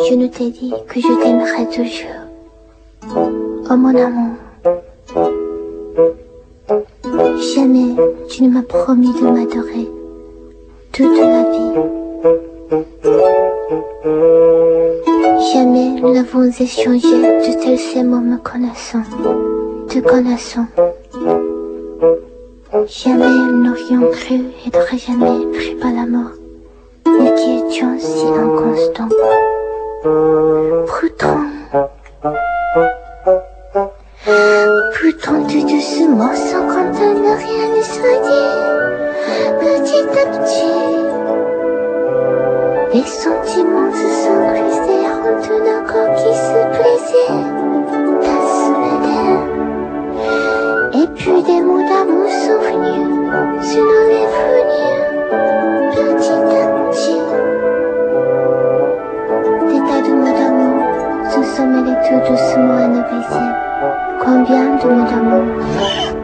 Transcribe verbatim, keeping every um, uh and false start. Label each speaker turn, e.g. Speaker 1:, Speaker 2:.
Speaker 1: je ne t'ai dit que je t'aimerai toujours. Oh mon amour, jamais tu ne m'as promis de m'adorer toute la vie. Jamais nous n'avons échangé de tels ces mots me connaissant, te connaissant. Jamais nous n'aurions cru être jamais pris par la mort, nous qui étions si inconstants. Pourtant, pourtant tout doucement, sans qu'on ne rien ne soit dit, petit à petit, les sentiments se sont glissés entre nos corps qui se plaisaient, d'un souvenir. Et puis des mots d'amour sont venus sur nos lèvres, petit à petit. Des tas de mots d'amour se sont mêlés tout doucement à nos baisers. Combien de mots d'amour